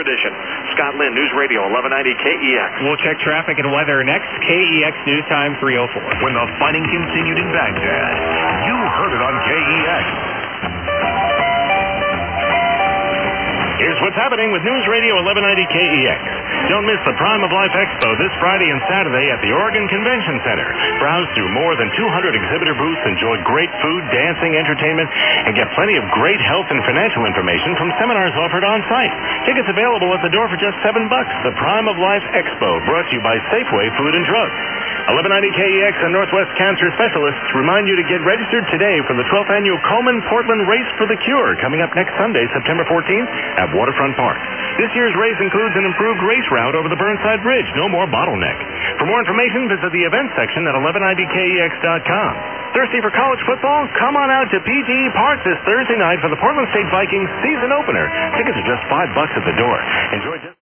tradition. Scott Lynn, News Radio 1190 KEX. We'll check traffic and weather next. KEX News Time 3:04. When the fighting continued in Baghdad, you heard it on KEX. Here's what's happening with News Radio 1190 KEX. Don't miss the Prime of Life Expo this Friday and Saturday at the Oregon Convention Center. Browse through more than 200 exhibitor booths, enjoy great food, dancing, entertainment, and get plenty of great health and financial information from seminars offered on site. Tickets available at the door for just $7. The Prime of Life Expo, brought to you by Safeway Food and Drug. 1190 KEX and Northwest Cancer Specialists remind you to get registered today for the 12th Annual Komen Portland Race for the Cure, coming up next Sunday, September 14th, at Waterfront Park. This year's race includes an improved race route over the Burnside Bridge. No more bottleneck. For more information, visit the events section at 1190kex.com. Thirsty for college football? Come on out to PGE Park this Thursday night for the Portland State Vikings season opener. Tickets are just $5 at the door. Enjoy just